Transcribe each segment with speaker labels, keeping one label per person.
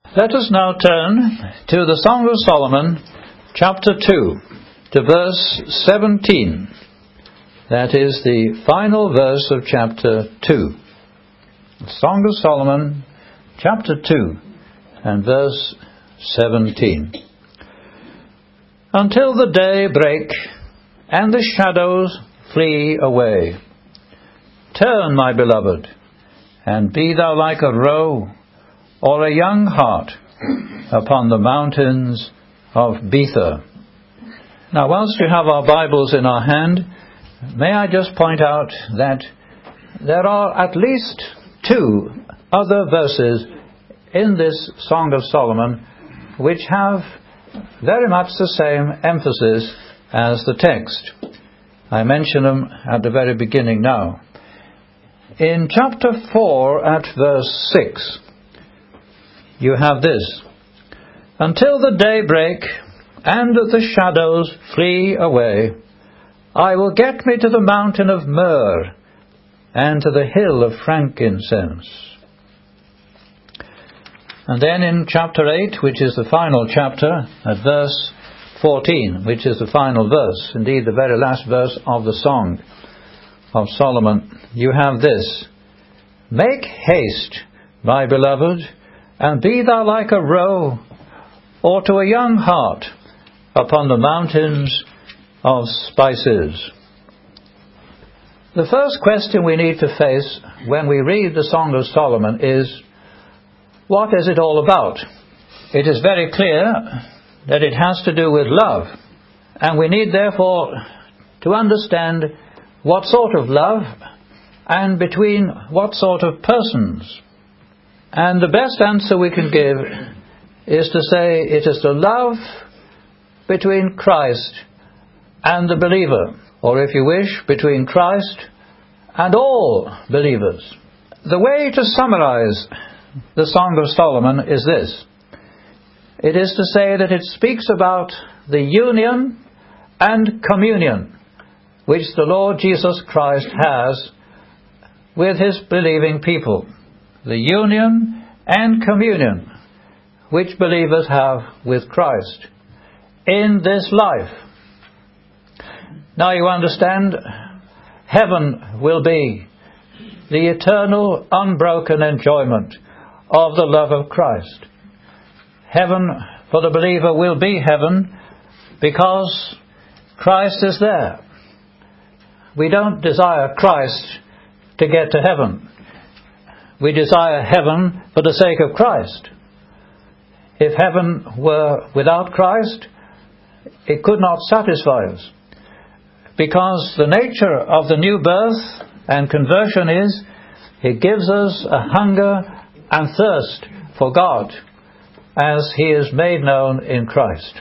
Speaker 1: Let us now turn to the Song of Solomon, chapter 2, to verse 17. That is the final verse of chapter 2. The Song of Solomon, chapter 2, and verse 17. Until the day break, and the shadows flee away. Turn, my beloved, and be thou like a roe, or a young hart upon the mountains of Bether. Now, whilst we have our Bibles in our hand, may I just point out that there are at least two other verses in this Song of Solomon which have very much the same emphasis as the text. I mention them at the very beginning now. In chapter 4 at verse 6, you have this: Until the day break, and the shadows flee away, I will get me to the mountain of myrrh, and to the hill of frankincense. And then in chapter 8, which is the final chapter, at verse 14, which is the final verse, indeed the very last verse of the Song of Solomon, you have this: Make haste, my beloved, and be thou like a roe, or to a young hart upon the mountains of spices. The first question we need to face when we read the Song of Solomon is, what is it all about? It is very clear that it has to do with love, and we need therefore to understand what sort of love and between what sort of persons. And the best answer we can give is to say it is the love between Christ and the believer, or if you wish, between Christ and all believers. The way to summarize the Song of Solomon is this: it is to say that it speaks about the union and communion which the Lord Jesus Christ has with his believing people. The union and communion which believers have with Christ in this life. Now you understand, heaven will be the eternal, unbroken enjoyment of the love of Christ. Heaven for the believer will be heaven because Christ is there. We don't desire Christ to get to heaven. We desire heaven for the sake of Christ. If heaven were without Christ, it could not satisfy us, because the nature of the new birth and conversion is it gives us a hunger and thirst for God as he is made known in Christ.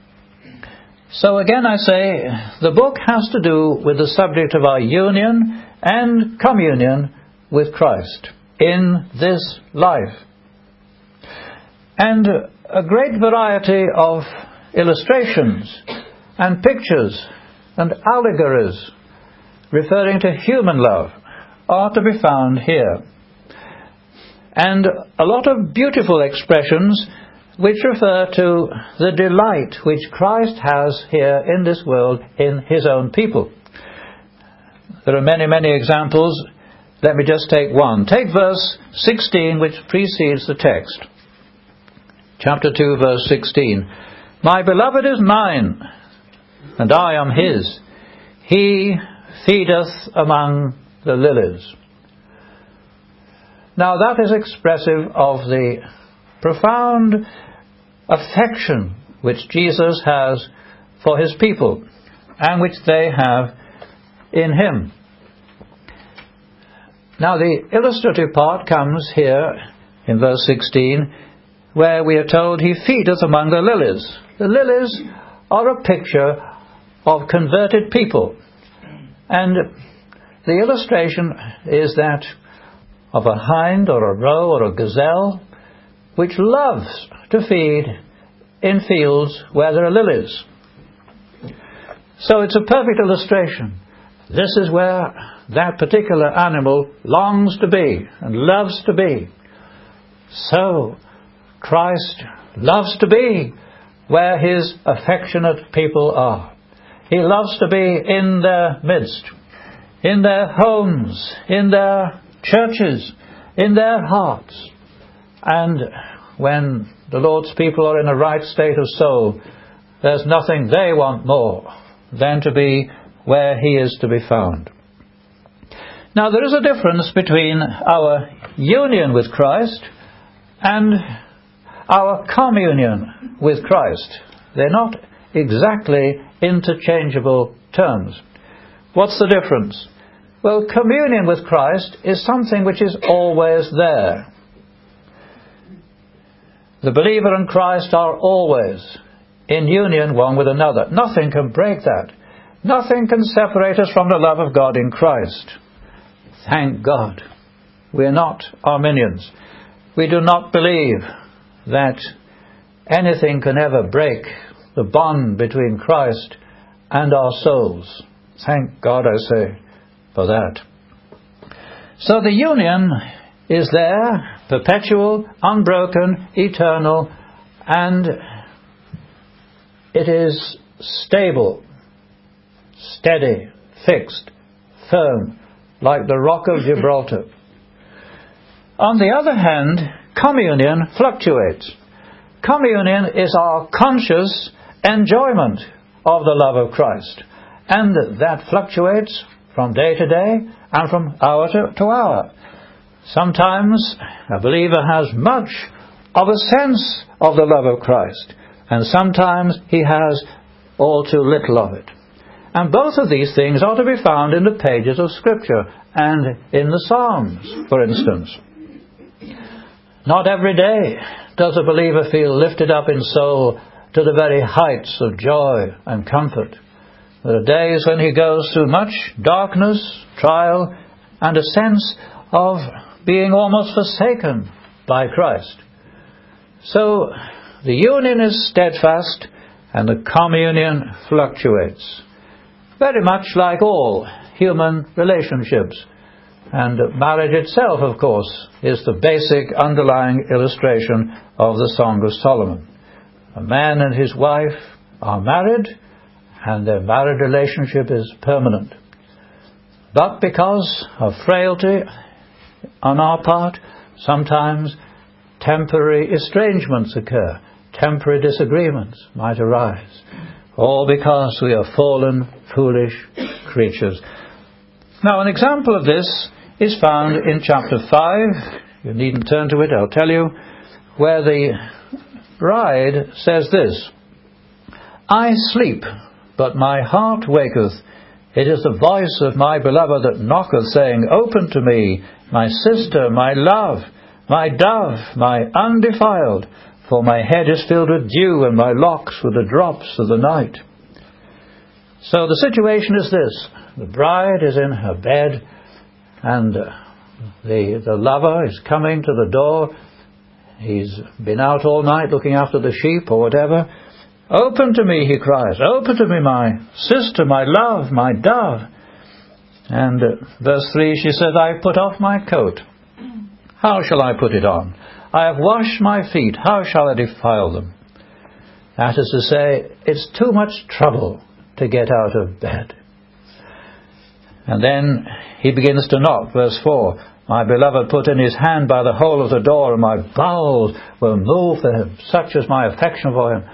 Speaker 1: So again I say, the book has to do with the subject of our union and communion with Christ in this life. And a great variety of illustrations and pictures and allegories referring to human love are to be found here. And a lot of beautiful expressions which refer to the delight which Christ has here in this world in his own people. There are many, many examples. Let me just take one. Take verse 16, which precedes the text. Chapter 2, verse 16. My beloved is mine, and I am his. He feedeth among the lilies. Now that is expressive of the profound affection which Jesus has for his people, and which they have in him. Now the illustrative part comes here in verse 16, where we are told he feedeth among the lilies. The lilies are a picture of converted people, and the illustration is that of a hind or a roe or a gazelle which loves to feed in fields where there are lilies. So it's a perfect illustration. This is where that particular animal longs to be and loves to be. So Christ loves to be where His affectionate people are. He loves to be in their midst, in their homes, in their churches, in their hearts. And when the Lord's people are in a right state of soul, there's nothing they want more than to be where He is to be found. Now, there is a difference between our union with Christ and our communion with Christ. They're not exactly interchangeable terms. What's the difference? Well, communion with Christ is something which is always there. The believer and Christ are always in union one with another. Nothing can break that. Nothing can separate us from the love of God in Christ. Thank God. We're not Arminians. We do not believe that anything can ever break the bond between Christ and our souls. Thank God, I say, for that. So the union is there, perpetual, unbroken, eternal, and it is stable, steady, fixed, firm, like the rock of Gibraltar. On the other hand, communion fluctuates. Communion is our conscious enjoyment of the love of Christ, and that fluctuates from day to day and from hour to hour. Sometimes a believer has much of a sense of the love of Christ, and sometimes he has all too little of it. And both of these things are to be found in the pages of Scripture and in the Psalms, for instance. Not every day does a believer feel lifted up in soul to the very heights of joy and comfort. There are days when he goes through much darkness, trial, and a sense of being almost forsaken by Christ. So the union is steadfast and the communion fluctuates. Very much like all human relationships. And marriage itself, of course, is the basic underlying illustration of the Song of Solomon. A man and his wife are married, and their married relationship is permanent. But because of frailty on our part, sometimes temporary estrangements occur, temporary disagreements might arise, all because we are fallen, foolish creatures. Now, an example of this is found in chapter 5. You needn't turn to it, I'll tell you, where the bride says this: I sleep, but my heart waketh. It is the voice of my beloved that knocketh, saying, Open to me, my sister, my love, my dove, my undefiled, for my head is filled with dew, and my locks with the drops of the night. So the situation is this: the bride is in her bed, and the lover is coming to the door. He's been out all night looking after the sheep or whatever. Open to me, he cries. Open to me, my sister, my love, my dove. And verse 3, she says, I put off my coat. How shall I put it on? I have washed my feet. How shall I defile them? That is to say, it's too much trouble to get out of bed. And then he begins to knock. Verse 4, my beloved put in his hand by the hole of the door, and my bowels were moved for him. Such is my affection for him.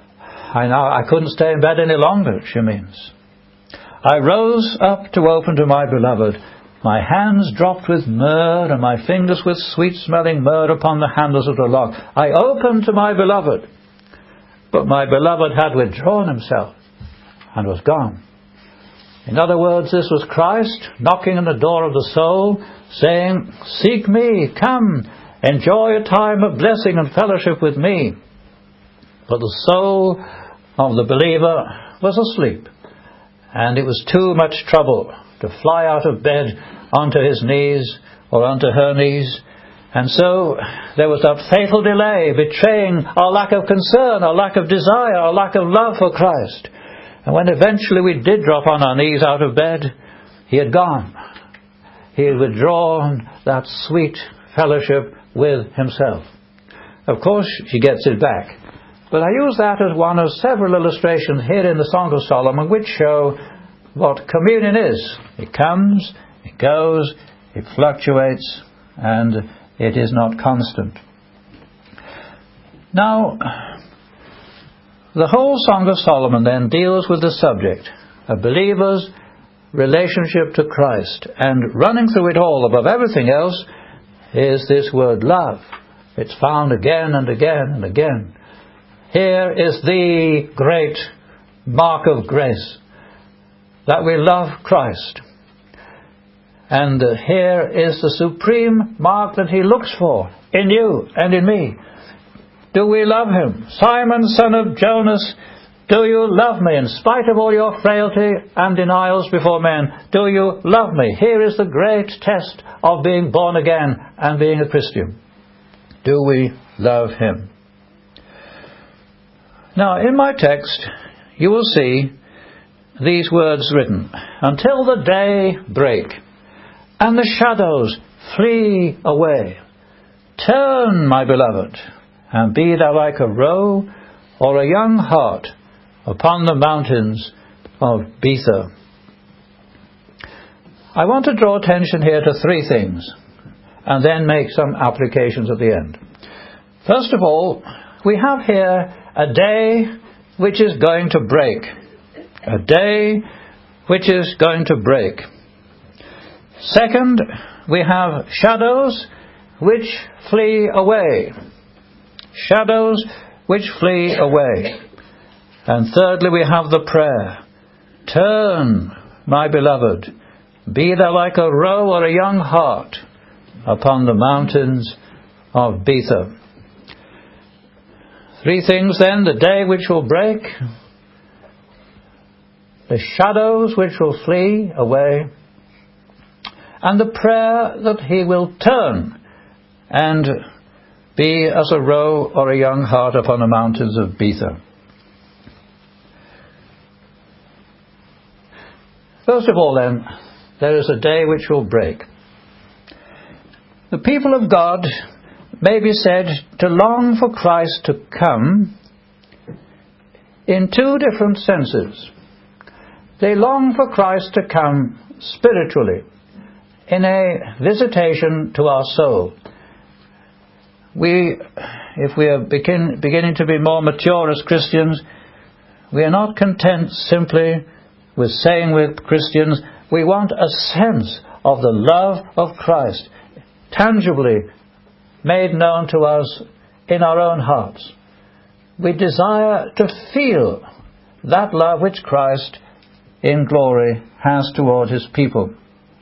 Speaker 1: I couldn't stay in bed any longer, she means. I rose up to open to my beloved. My hands dropped with myrrh, and my fingers with sweet-smelling myrrh upon the handles of the lock. I opened to my beloved, but my beloved had withdrawn himself and was gone. In other words, this was Christ knocking on the door of the soul, saying, Seek me, come, enjoy a time of blessing and fellowship with me. But the soul of the believer was asleep, and it was too much trouble to fly out of bed onto his knees or onto her knees. And so there was that fatal delay, betraying our lack of concern, our lack of desire, our lack of love for Christ. And when eventually we did drop on our knees out of bed, he had gone. He had withdrawn that sweet fellowship with himself. of course she gets it back. But I use that as one of several illustrations here in the Song of Solomon which show what communion is. It comes, it goes, it fluctuates, and it is not constant. Now, the whole Song of Solomon then deals with the subject, a believer's relationship to Christ. And running through it all, above everything else, is this word love. It's found again and again and again. Here is the great mark of grace, that we love Christ. And here is the supreme mark that He looks for in you and in me. Do we love Him? Simon, son of Jonas, do you love me in spite of all your frailty and denials before men? Do you love me? Here is the great test of being born again and being a Christian. Do we love Him? Now, in my text, you will see these words written: until the day break and the shadows flee away. Turn, my beloved, and be thou like a roe or a young hart upon the mountains of Bether. I want to draw attention here to three things, and then make some applications at the end. First of all, we have here a day which is going to break. A day which is going to break. Second, we have shadows which flee away. Shadows which flee away. And thirdly, we have the prayer: turn, my beloved, be thou like a roe or a young hart upon the mountains of Bether. Three things then: the day which will break, the shadows which will flee away, and the prayer that He will turn and be as a roe or a young hart upon the mountains of Bether. First of all then, there is a day which will break. The people of God may be said to long for Christ to come in two different senses. They long for Christ to come spiritually, in a visitation to our soul. If we are beginning to be more mature as Christians, we are not content simply with saying we're Christians. We want a sense of the love of Christ, tangibly made known to us in our own hearts. We desire to feel that love which Christ in glory has toward His people.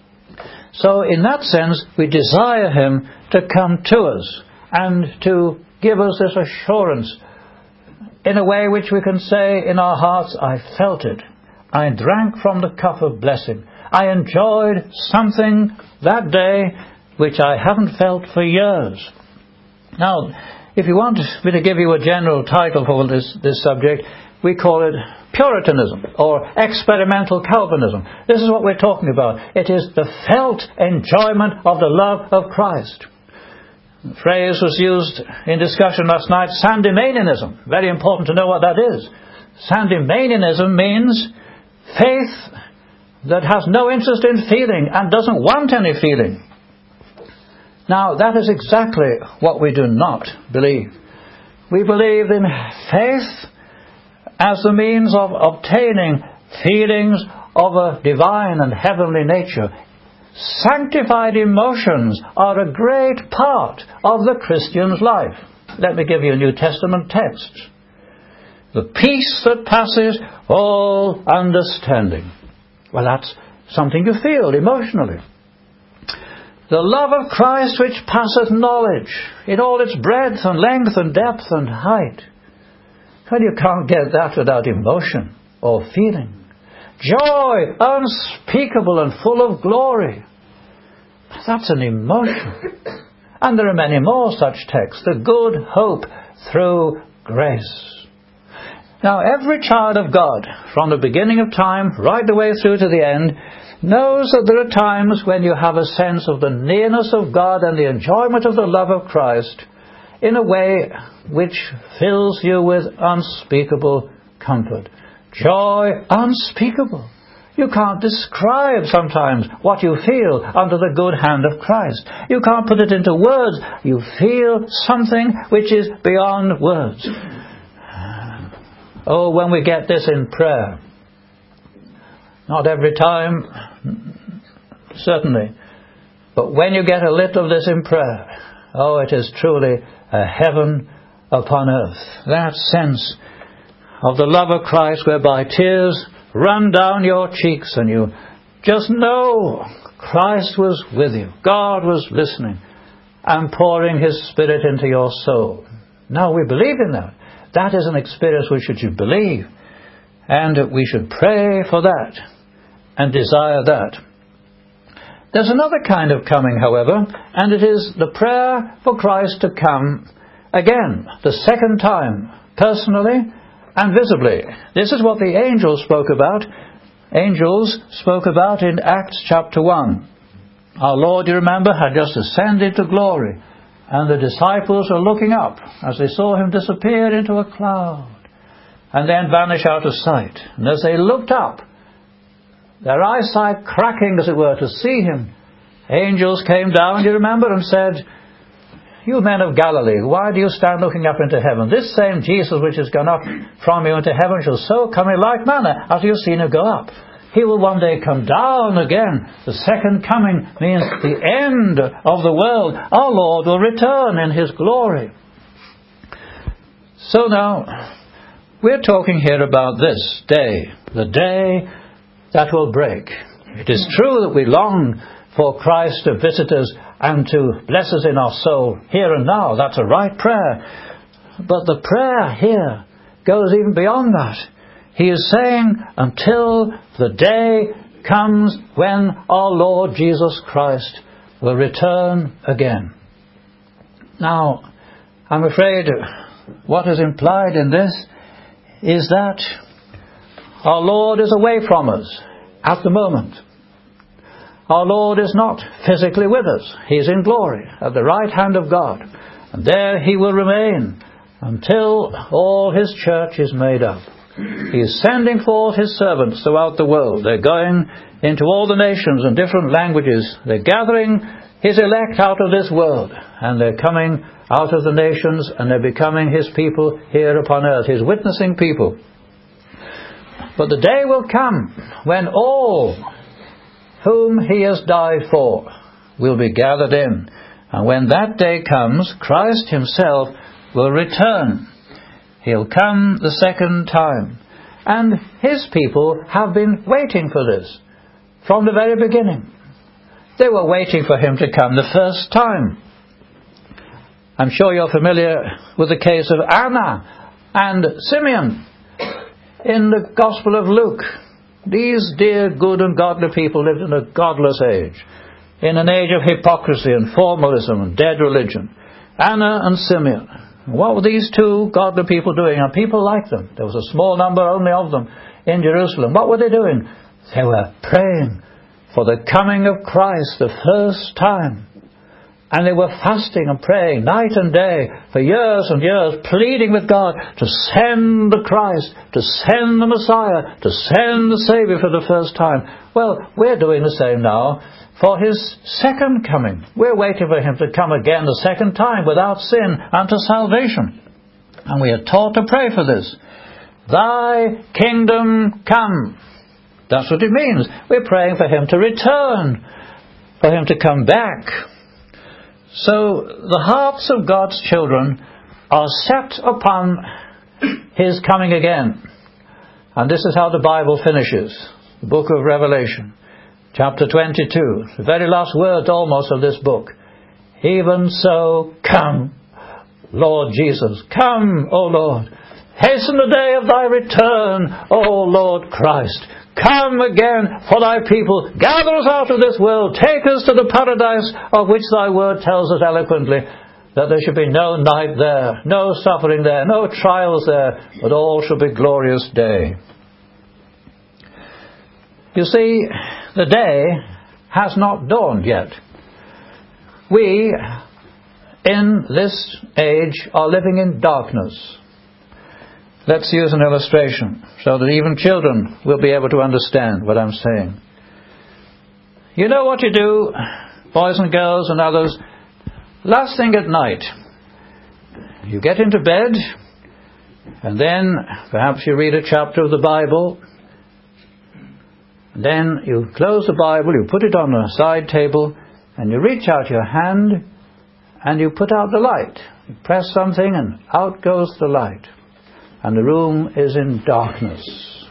Speaker 1: So in that sense, we desire Him to come to us and to give us this assurance in a way which we can say in our hearts, I felt it. I drank from the cup of blessing. I enjoyed something that day which I haven't felt for years. Now, if you want me to give you a general title for this subject, we call it Puritanism or experimental Calvinism. This is what we're talking about. It is the felt enjoyment of the love of Christ. The phrase was used in discussion last night, Sandemanianism. Very important to know what that is. Sandemanianism means faith that has no interest in feeling and doesn't want any feeling. Now, that is exactly what we do not believe. We believe in faith as the means of obtaining feelings of a divine and heavenly nature. Sanctified emotions are a great part of the Christian's life. Let me give you a New Testament text. The peace that passes all understanding. Well, that's something you feel emotionally. The love of Christ which passeth knowledge, in all its breadth and length and depth and height. Well, you can't get that without emotion or feeling. Joy unspeakable and full of glory. That's an emotion. And there are many more such texts. The good hope through grace. Now, every child of God, from the beginning of time right the way through to the end, knows that there are times when you have a sense of the nearness of God and the enjoyment of the love of Christ in a way which fills you with unspeakable comfort. Joy unspeakable. You can't describe sometimes what you feel under the good hand of Christ. You can't put it into words. You feel something which is beyond words. Oh, when we get this in prayer. Not every time, certainly. But when you get a little of this in prayer, oh, it is truly a heaven upon earth. That sense of the love of Christ whereby tears run down your cheeks and you just know Christ was with you. God was listening and pouring His Spirit into your soul. Now we believe in that. That is an experience which we should believe. And we should pray for that and desire that. There's another kind of coming, however, and it is the prayer for Christ to come again, the second time, personally and visibly. This is what the angels spoke about. Angels spoke about in Acts chapter 1. Our Lord, you remember, had just ascended to glory, and the disciples were looking up as they saw Him disappear into a cloud and then vanish out of sight. And as they looked up, their eyesight cracking, as it were, to see Him, angels came down, you remember, and said, "You men of Galilee, why do you stand looking up into heaven? This same Jesus which has gone up from you into heaven shall so come in like manner as you have seen Him go up. He will one day come down again." The second coming means the end of the world. Our Lord will return in His glory. So now, we're talking here about this day, the day that will break. It is true that we long for Christ to visit us and to bless us in our soul here and now. That's a right prayer. But the prayer here goes even beyond that. He is saying, until the day comes when our Lord Jesus Christ will return again. Now, I'm afraid what is implied in this is that our Lord is away from us at the moment. Our Lord is not physically with us. He is in glory at the right hand of God. And there He will remain until all His church is made up. He is sending forth His servants throughout the world. They're going into all the nations and different languages. They're gathering His elect out of this world. And they're coming out of the nations and they're becoming His people here upon earth, His witnessing people. But the day will come when all whom He has died for will be gathered in. And when that day comes, Christ Himself will return. He'll come the second time. And His people have been waiting for this from the very beginning. They were waiting for Him to come the first time. I'm sure you're familiar with the case of Anna and Simeon in the Gospel of Luke. These dear, good and godly people lived in a godless age, in an age of hypocrisy and formalism and dead religion. Anna and Simeon. What were these two godly people doing? And people like them. There was a small number only of them in Jerusalem. What were they doing? They were praying for the coming of Christ the first time. And they were fasting and praying night and day for years and years, pleading with God to send the Christ, to send the Messiah, to send the Saviour for the first time. Well, we're doing the same now for His second coming. We're waiting for Him to come again the second time without sin unto salvation. And we are taught to pray for this. Thy kingdom come. That's what it means. We're praying for Him to return, for Him to come back. So the hearts of God's children are set upon His coming again. And this is how the Bible finishes. The book of Revelation, chapter 22, the very last words almost of this book. Even so, come, Lord Jesus. Come, O Lord. Hasten the day of Thy return, O Lord Christ. Come again for Thy people. Gather us out of this world. Take us to the paradise of which Thy word tells us eloquently that there should be no night there, no suffering there, no trials there, but all shall be glorious day. You see, the day has not dawned yet. We, in this age are living in darkness. Let's use an illustration so that even children will be able to understand what I'm saying. You know what you do, boys and girls and others, last thing at night. You get into bed, and then perhaps you read a chapter of the Bible. And then you close the Bible, you put it on a side table, and you reach out your hand, and you put out the light. You press something, and out goes the light. And the room is in darkness.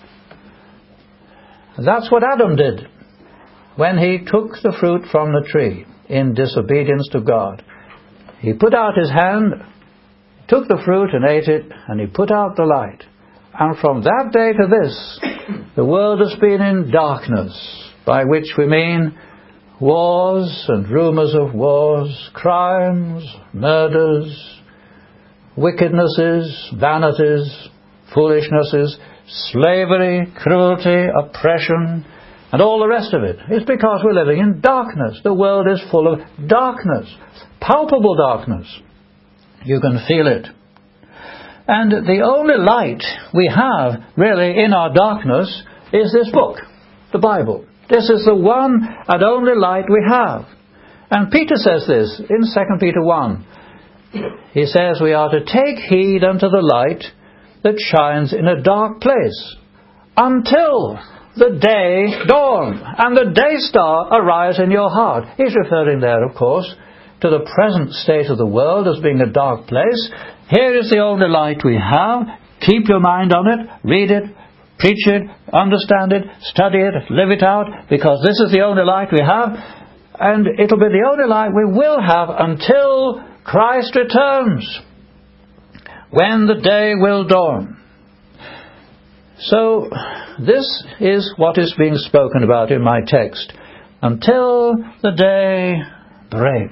Speaker 1: And that's what Adam did when he took the fruit from the tree in disobedience to God. He put out his hand, took the fruit and ate it, and he put out the light. And from that day to this, the world has been in darkness, by which we mean wars and rumours of wars, crimes, murders, wickednesses, vanities, foolishnesses, slavery, cruelty, oppression, and all the rest of it. It's because we're living in darkness. The world is full of darkness, palpable darkness. You can feel it. And the only light we have, really, in our darkness is this book, the Bible. This is the one and only light we have. And Peter says this in 2 Peter 1. He says we are to take heed unto the light that shines in a dark place until the day dawn and the day star arise in your heart. He's referring there, of course, to the present state of the world as being a dark place. Here is the only light we have. Keep your mind on it, read it, preach it, understand it, study it, live it out, because this is the only light we have, and it'll be the only light we will have until Christ returns, when the day will dawn. So, this is what is being spoken about in my text. Until the day break.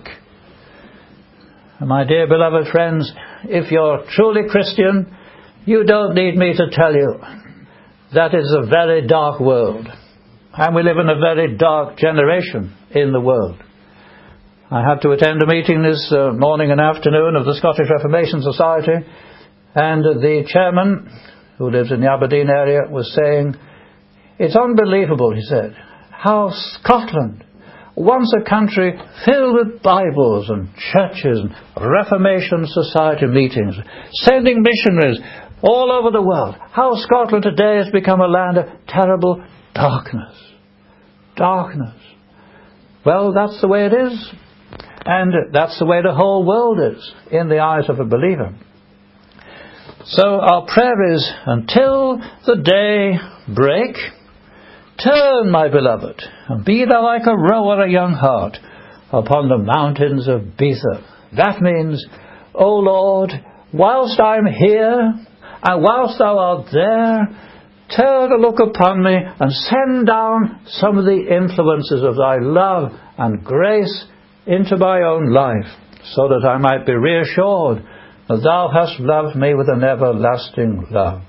Speaker 1: My dear beloved friends, if you're truly Christian, you don't need me to tell you that it's a very dark world. And we live in a very dark generation in the world. I had to attend a meeting this morning and afternoon of the Scottish Reformation Society, and the chairman, who lives in the Aberdeen area, was saying, it's unbelievable, he said, how Scotland, once a country filled with Bibles and churches and Reformation Society meetings, sending missionaries all over the world, how Scotland today has become a land of terrible darkness. Darkness. Well, that's the way it is. And that's the way the whole world is in the eyes of a believer. So our prayer is, until the day break, turn, my beloved, and be thou like a roe or a young hart upon the mountains of Bether. That means, O Lord, whilst I'm here, and whilst thou art there, turn a look upon me and send down some of the influences of thy love and grace into my own life, so that I might be reassured that thou hast loved me with an everlasting love.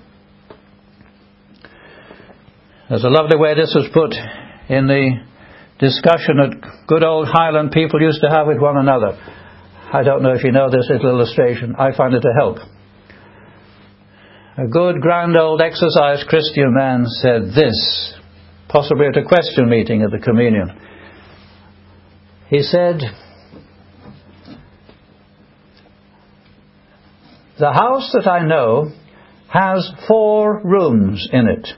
Speaker 1: There's a lovely way this was put in the discussion that good old Highland people used to have with one another. I don't know if you know this little illustration. I find it a help. A good, grand old exercise Christian man said this, possibly at a question meeting at the communion. He said, the house that I know has 4 rooms in it.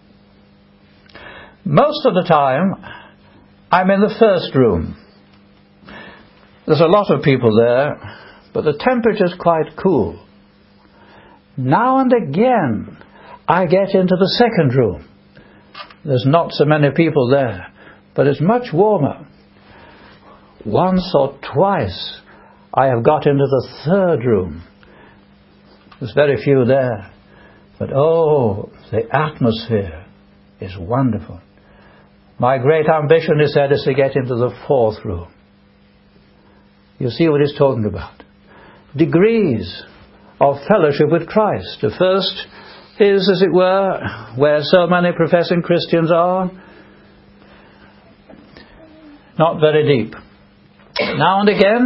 Speaker 1: Most of the time, I'm in the first room. There's a lot of people there, but the temperature's quite cool. Now and again, I get into the second room. There's not so many people there, but it's much warmer. Once or twice, I have got into the third room. There's very few there. But oh, the atmosphere is wonderful. My great ambition, he said, is to get into the 4th room. You see what he's talking about. Degrees of fellowship with Christ. The first is, as it were, where so many professing Christians are, not very deep. Now and again,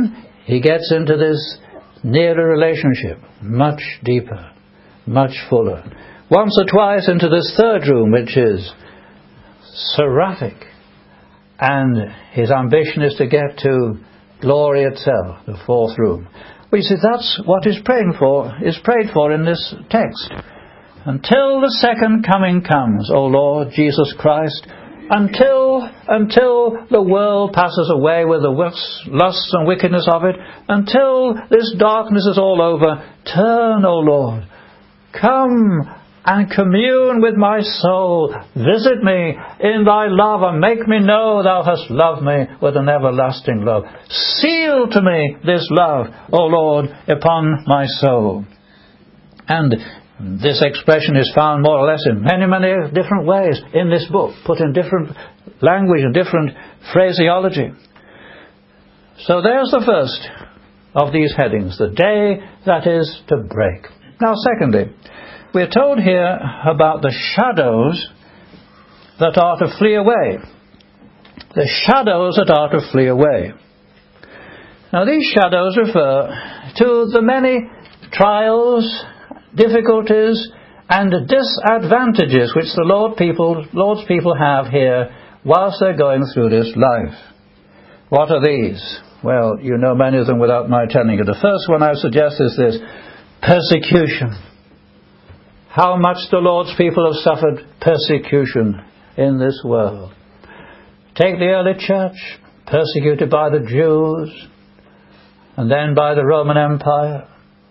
Speaker 1: he gets into this nearer relationship, much deeper, much fuller. Once or twice into this third room, which is seraphic, and his ambition is to get to glory itself, the fourth room. Well, you see, that's what is prayed for in this text. Until the second coming comes, O Lord Jesus Christ, until the world passes away with the lusts and wickedness of it, until this darkness is all over, turn, O Lord, come and commune with my soul. Visit me in thy love and make me know thou hast loved me with an everlasting love. Seal to me this love, O Lord, upon my soul. And this expression is found more or less in many, many different ways in this book, put in different language and different phraseology. So there's the first of these headings, the day that is to break. Now, secondly, we're told here about the shadows that are to flee away. The shadows that are to flee away. Now, these shadows refer to the many trials, difficulties, and disadvantages which the Lord's people have here whilst they're going through this life. What are these? Well, you know many of them without my telling you. The first one I suggest is this: persecution. How much the Lord's people have suffered persecution in this world. Take the early church, persecuted by the Jews, and then by the Roman Empire.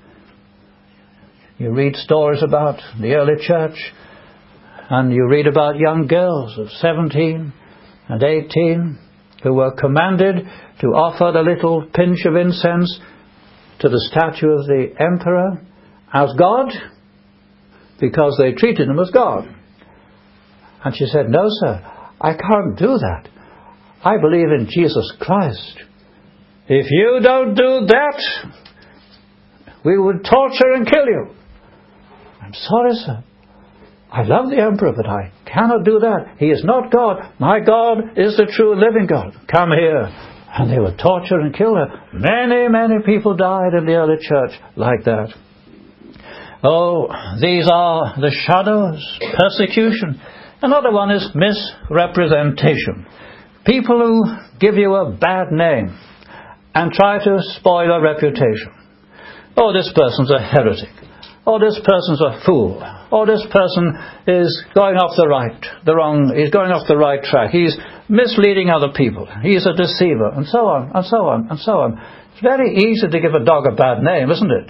Speaker 1: You read stories about the early church, and you read about young girls of 17 and 18 who were commanded to offer the little pinch of incense to the statue of the emperor as God, because they treated him as God. And she said, no, sir, I can't do that. I believe in Jesus Christ. If you don't do that, we would torture and kill you. I'm sorry, sir. I love the emperor, but I cannot do that. He is not God. My God is the true living God. Come here. And they would torture and kill her. Many, many people died in the early church like that. Oh, these are the shadows, persecution. Another one is misrepresentation. People who give you a bad name and try to spoil a reputation. Oh, this person's a heretic. Oh, this person's a fool. Oh, this person is going off he's going off the right track. He's misleading other people. He's a deceiver, and so on, and so on, and so on. It's very easy to give a dog a bad name, isn't it?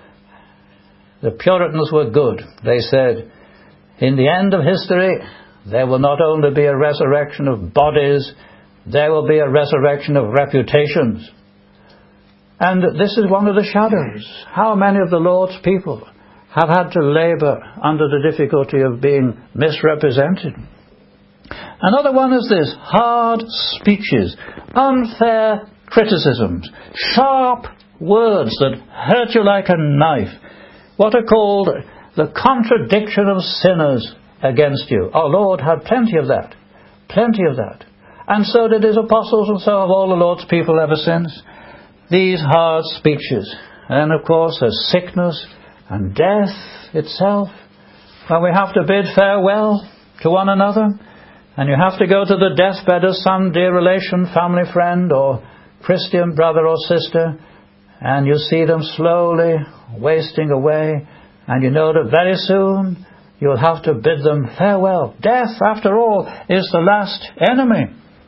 Speaker 1: The Puritans were good. They said, in the end of history, there will not only be a resurrection of bodies, there will be a resurrection of reputations. And this is one of the shadows. How many of the Lord's people have had to labour under the difficulty of being misrepresented? Another one is this: hard speeches, unfair criticisms, sharp words that hurt you like a knife. What are called the contradiction of sinners against you. Our Lord had plenty of that. Plenty of that. And so did his apostles, and so have all the Lord's people ever since. These hard speeches. And of course there's sickness and death itself. When we have to bid farewell to one another, and you have to go to the deathbed of some dear relation, family, friend, or Christian brother or sister, and you see them slowly wasting away, and you know that very soon you'll have to bid them farewell. Death, after all, is the last enemy.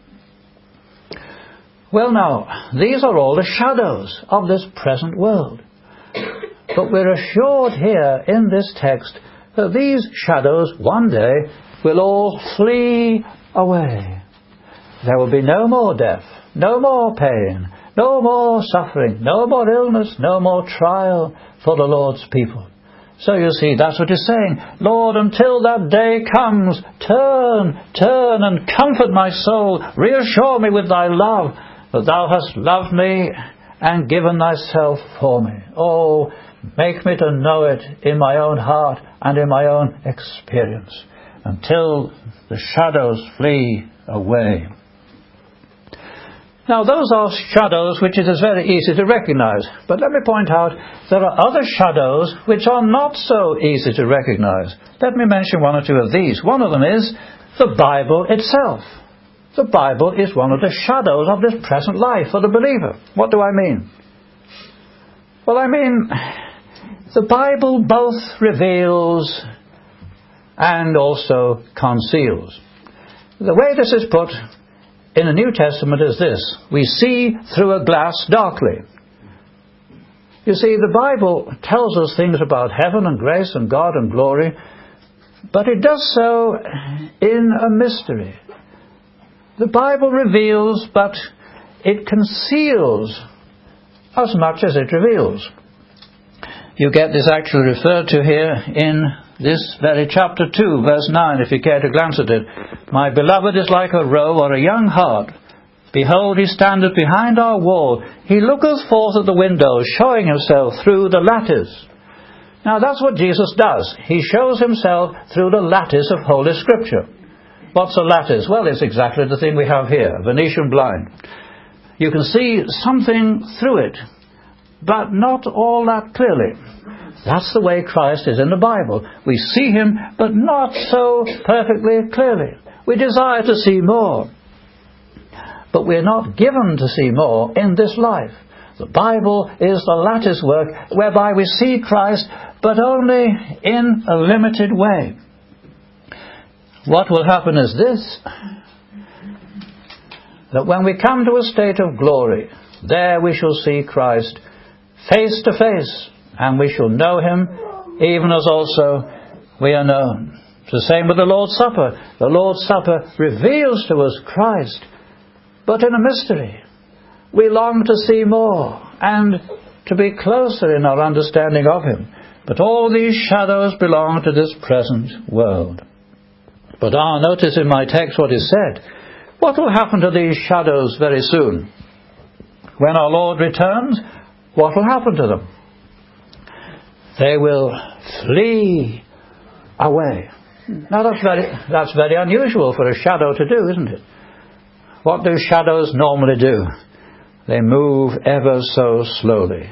Speaker 1: Well now, these are all the shadows of this present world. But we're assured here in this text that these shadows one day will all flee away. There will be no more death, no more pain, no more suffering, no more illness, no more trial for the Lord's people. So you see, that's what he's saying. Lord, until that day comes, turn and comfort my soul. Reassure me with thy love, that thou hast loved me and given thyself for me. Oh, make me to know it in my own heart and in my own experience, until the shadows flee away. Now, those are shadows which it is very easy to recognize. But let me point out, there are other shadows which are not so easy to recognize. Let me mention one or two of these. One of them is the Bible itself. The Bible is one of the shadows of this present life for the believer. What do I mean? Well, I mean, the Bible both reveals and also conceals. The way this is put in the New Testament is this: we see through a glass darkly. You see, the Bible tells us things about heaven and grace and God and glory, but it does so in a mystery. The Bible reveals, but it conceals as much as it reveals. You get this actually referred to here in this very chapter 2, verse 9, if you care to glance at it. My beloved is like a roe or a young hart. Behold, he standeth behind our wall. He looketh forth at the window, showing himself through the lattice. Now that's what Jesus does. He shows himself through the lattice of Holy Scripture. What's a lattice? Well, it's exactly the thing we have here, a Venetian blind. You can see something through it, but not all that clearly. That's the way Christ is in the Bible. We see him, but not so perfectly clearly. We desire to see more, but we're not given to see more in this life. The Bible is the lattice work whereby we see Christ, but only in a limited way. What will happen is this: that when we come to a state of glory, there we shall see Christ face to face, and we shall know him even as also we are known. It's the same with the Lord's Supper. The Lord's Supper reveals to us Christ, but in a mystery. We long to see more and to be closer in our understanding of him. But all these shadows belong to this present world. But notice in my text what is said. What will happen to these shadows very soon? When our Lord returns, what will happen to them? They will flee away. Now that's very unusual for a shadow to do, isn't it? What do shadows normally do? They move ever so slowly.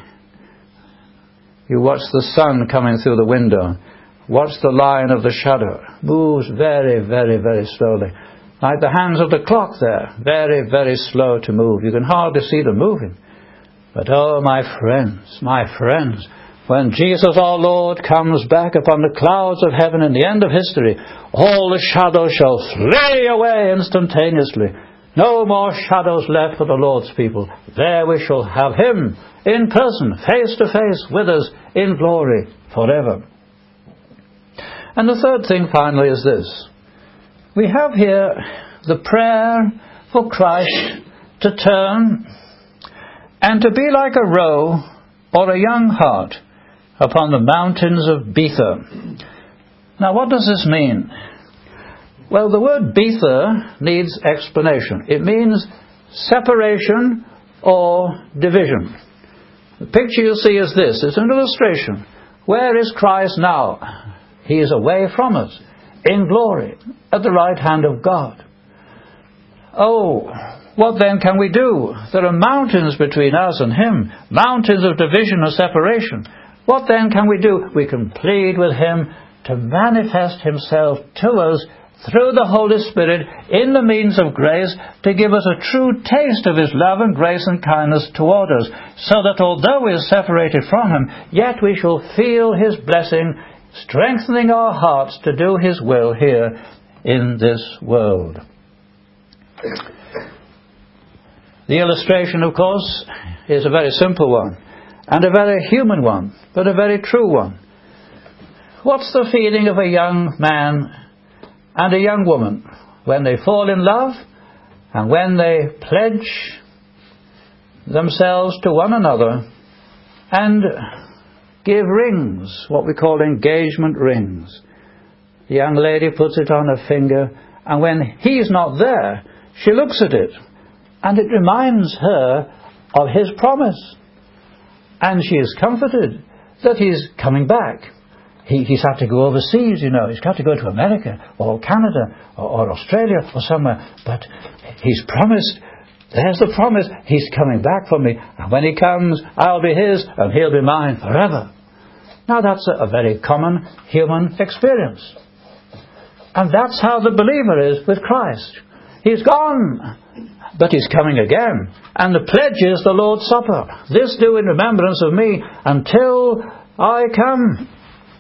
Speaker 1: You watch the sun coming through the window. Watch the line of the shadow. Moves very, very, very slowly. Like the hands of the clock there. Very, very slow to move. You can hardly see them moving. But oh, my friends, when Jesus our Lord comes back upon the clouds of heaven in the end of history, all the shadows shall flee away instantaneously. No more shadows left for the Lord's people. There we shall have him in person, face to face with us in glory forever. And the third thing finally is this. We have here the prayer for Christ to turn and to be like a roe or a young hart upon the mountains of Bether. Now what does this mean? Well, the word Bether needs explanation. It means separation or division. The picture you see is this. It's an illustration. Where is Christ now? He is away from us, in glory, at the right hand of God. Oh, what then can we do? There are mountains between us and him, mountains of division and separation. What then can we do? We can plead with him to manifest himself to us through the Holy Spirit in the means of grace, to give us a true taste of his love and grace and kindness toward us, so that although we are separated from him, yet we shall feel his blessing, strengthening our hearts to do his will here in this world. The illustration, of course, is a very simple one, and a very human one, but a very true one. What's the feeling of a young man and a young woman when they fall in love and when they pledge themselves to one another and give rings, what we call engagement rings? The young lady puts it on her finger, and when he's not there, she looks at it, and it reminds her of his promise. And she is comforted that he's coming back. He's had to go overseas, you know. He's got to go to America or Canada or Australia or somewhere. But he's promised There's the promise. He's coming back for me. And when he comes, I'll be his and he'll be mine forever. Now that's a very common human experience. And that's how the believer is with Christ. He's gone, but he's coming again. And the pledge is the Lord's Supper. This do in remembrance of me until I come.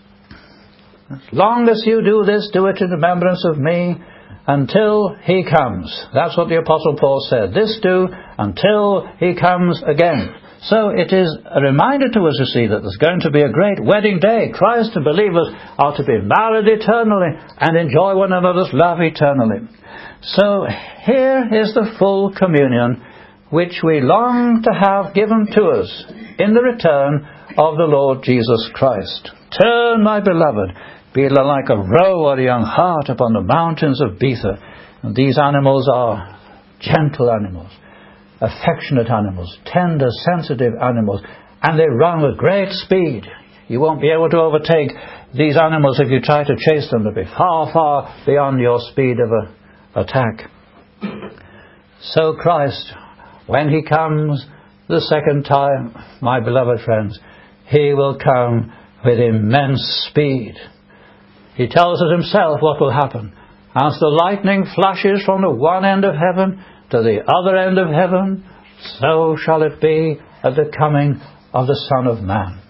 Speaker 1: As long as you do this, do it in remembrance of me until he comes. That's what the Apostle Paul said. This do until he comes again. So it is a reminder to us, you see, that there's going to be a great wedding day. Christ and believers are to be married eternally and enjoy one another's love eternally. So here is the full communion which we long to have given to us in the return of the Lord Jesus Christ. Turn, my beloved, be like a roe or a young hart upon the mountains of Bether. And these animals are gentle animals, affectionate animals, tender, sensitive animals, and they run with great speed. You won't be able to overtake these animals if you try to chase them. They'll be far, far beyond your speed of attack. So Christ, when he comes the second time, my beloved friends, he will come with immense speed. He tells us himself what will happen. As the lightning flashes from the one end of heaven to the other end of heaven, so shall it be at the coming of the Son of Man.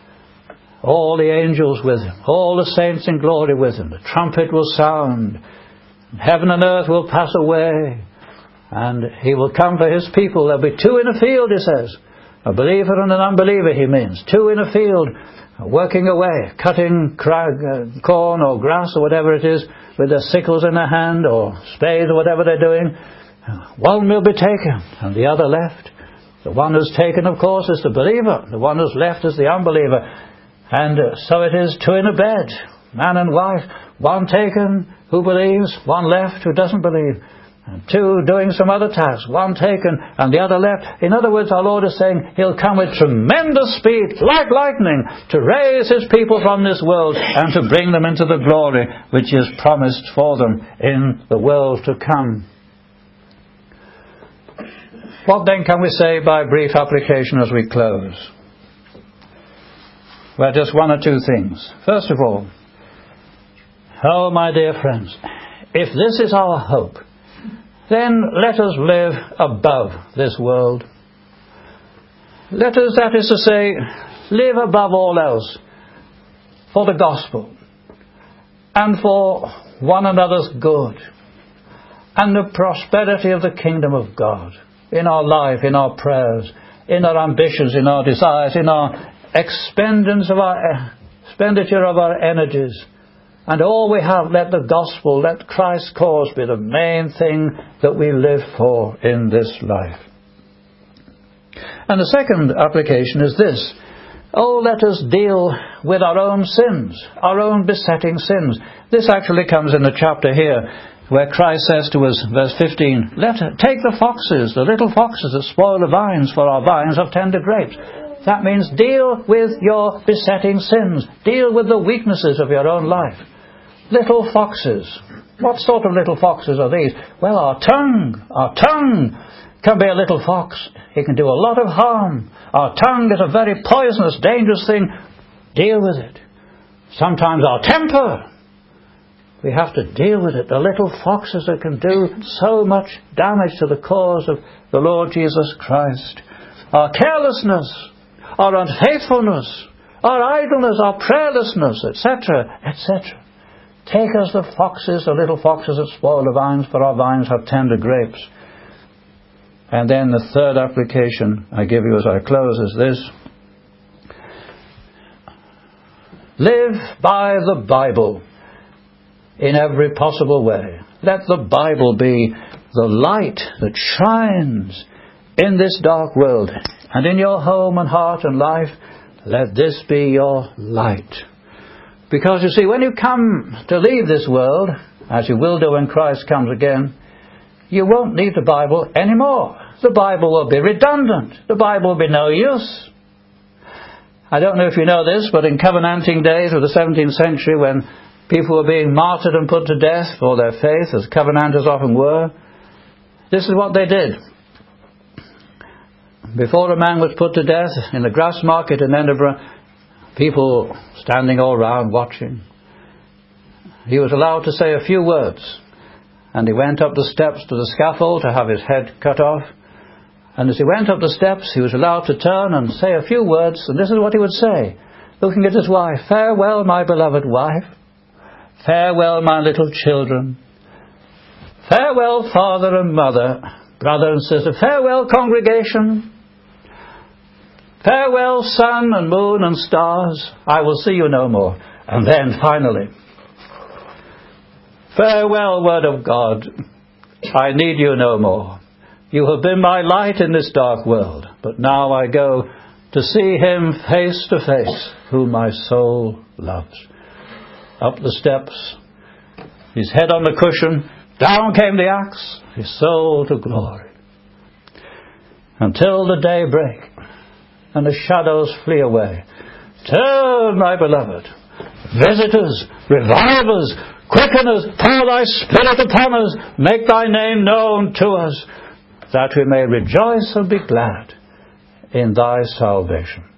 Speaker 1: All the angels with him, all the saints in glory with him. The trumpet will sound, heaven and earth will pass away, and he will come for his people. There'll be two in a field, he says. A believer and an unbeliever, he means. Two in a field, working away, cutting corn or grass or whatever it is, with their sickles in their hand or spades or whatever they're doing. One will be taken and the other left. The one who's taken, of course, is the believer. The one who's left is the unbeliever. And so it is two in a bed, man and wife. One taken who believes, one left who doesn't believe. And two doing some other task, one taken and the other left. In other words, our Lord is saying he'll come with tremendous speed, like lightning, to raise his people from this world and to bring them into the glory which is promised for them in the world to come. What then can we say by brief application as we close? Well, just one or two things. First of all, oh, my dear friends, if this is our hope, then let us live above this world. Let us, that is to say, live above all else for the gospel and for one another's good and the prosperity of the kingdom of God in our life, in our prayers, in our ambitions, in our desires, in our expenditure of our energies. And all we have, let the gospel, let Christ's cause be the main thing that we live for in this life. And the second application is this. Oh, let us deal with our own sins, our own besetting sins. This actually comes in the chapter here where Christ says to us, verse 15, take the foxes, the little foxes that spoil the vines, for our vines have tender grapes. That means deal with your besetting sins. Deal with the weaknesses of your own life. Little foxes. What sort of little foxes are these? Well, our tongue can be a little fox. It can do a lot of harm. Our tongue is a very poisonous, dangerous thing. Deal with it. Sometimes our temper. We have to deal with it. The little foxes that can do so much damage to the cause of the Lord Jesus Christ. Our carelessness, our unfaithfulness, our idleness, our prayerlessness, etc., etc. Take us the foxes, the little foxes that spoil the vines, for our vines have tender grapes. And then the third application I give you as I close is this. Live by the Bible in every possible way. Let the Bible be the light that shines in this dark world. And in your home and heart and life, let this be your light. Because you see, when you come to leave this world, as you will do when Christ comes again, you won't need the Bible anymore. The Bible will be redundant. The Bible will be no use. I don't know if you know this, but in Covenanting days of the 17th century, when people were being martyred and put to death for their faith, as Covenanters often were, this is what they did. Before a man was put to death in the Grassmarket in Edinburgh, people standing all round watching, he was allowed to say a few words. And he went up the steps to the scaffold to have his head cut off. And as he went up the steps, he was allowed to turn and say a few words. And this is what he would say, looking at his wife. "Farewell, my beloved wife. Farewell, my little children. Farewell, father and mother, brother and sister. Farewell, congregation. Farewell, sun and moon and stars. I will see you no more." And then finally, "Farewell, word of God. I need you no more. You have been my light in this dark world, but now I go to see him face to face, whom my soul loves." Up the steps, his head on the cushion, down came the axe, his soul to glory. Until the day break and the shadows flee away. Turn, my beloved, visitors, revivers, quickeners, pour thy Spirit upon us, make thy name known to us, that we may rejoice and be glad in thy salvation.